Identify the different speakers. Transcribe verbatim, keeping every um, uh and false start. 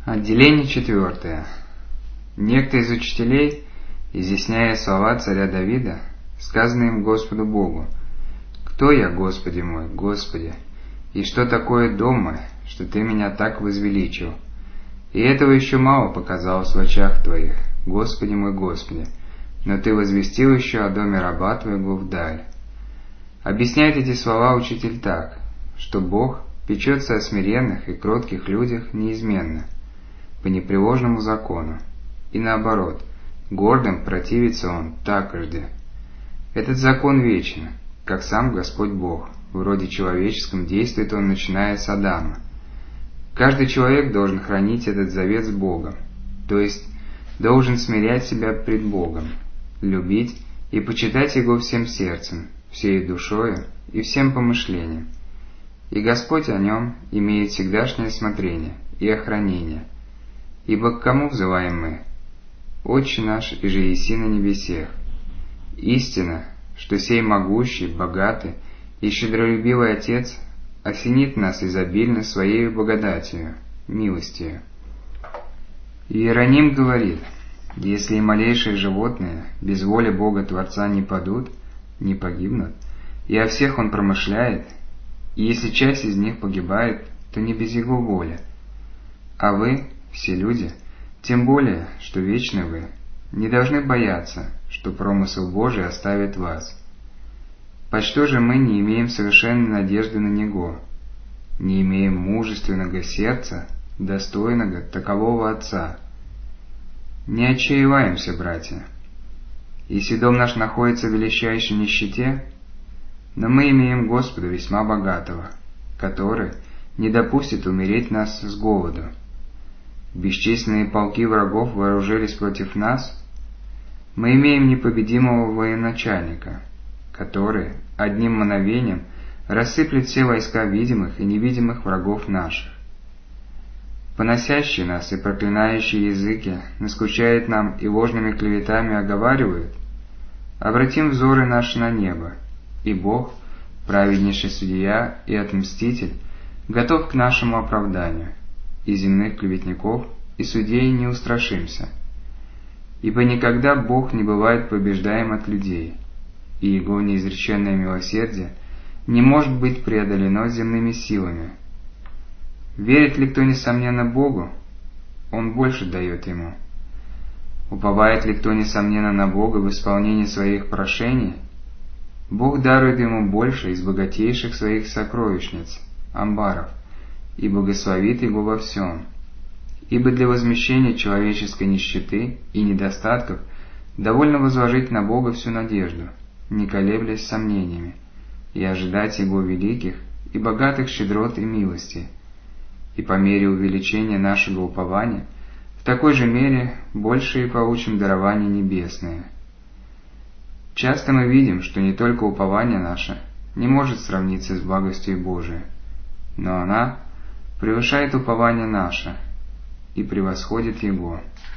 Speaker 1: Отделение четвертое. Некто из учителей, изъясняя слова царя Давида, сказанные им Господу Богу: «Кто я, Господи мой, Господи, и что такое дом мой, что Ты меня так возвеличил? И этого еще мало показалось в очах Твоих, Господи мой, Господи, но Ты возвестил еще о доме раба Твоего вдаль». Объясняет эти слова учитель так, что Бог печется о смиренных и кротких людях неизменно, по непреложному закону, и наоборот, гордым противится Он такожды. Этот закон вечен, как сам Господь Бог, в роде человеческом действует Он, начиная с Адама. Каждый человек должен хранить этот завет с Богом, то есть должен смирять себя пред Богом, любить и почитать Его всем сердцем, всей душою и всем помышлением. И Господь о нем имеет всегдашнее смотрение и охранение. Ибо к кому взываем мы? Отче наш, и же еси на небесех. Истина, что сей могущий, богатый и щедролюбивый Отец осенит нас изобильно Своею благодатью, милостью. Иероним говорит: если и малейшие животные без воли Бога Творца не падут, не погибнут, и о всех Он промышляет, и если часть из них погибает, то не без Его воли. А вы, все люди, тем более, что вечны вы, не должны бояться, что промысел Божий оставит вас. Почто же мы не имеем совершенной надежды на Него, не имеем мужественного сердца, достойного такового Отца? Не отчаиваемся, братья. Если дом наш находится в величайшей нищете, но мы имеем Господа весьма богатого, который не допустит умереть нас с голоду. Бесчисленные полки врагов вооружились против нас, мы имеем непобедимого военачальника, который одним мгновением рассыплет все войска видимых и невидимых врагов наших. Поносящие нас и проклинающие языки наскучают нам и ложными клеветами оговаривают. Обратим взоры наши на небо, и Бог, праведнейший судья и отмститель, готов к нашему оправданию, и земных клеветников и судей не устрашимся. Ибо никогда Бог не бывает побеждаем от людей, и Его неизреченное милосердие не может быть преодолено земными силами. Верит ли кто несомненно Богу, Он больше дает ему. Уповает ли кто несомненно на Бога в исполнении своих прошений, Бог дарует ему больше из богатейших своих сокровищниц, амбаров, и благословит его во всем. Ибо для возмещения человеческой нищеты и недостатков довольно возложить на Бога всю надежду, не колеблясь сомнениями, и ожидать Его великих и богатых щедрот и милости, и по мере увеличения нашего упования в такой же мере больше и получим дарования небесные. Часто мы видим, что не только упование наше не может сравниться с благостью Божией, но она превышает упование наше и превосходит его.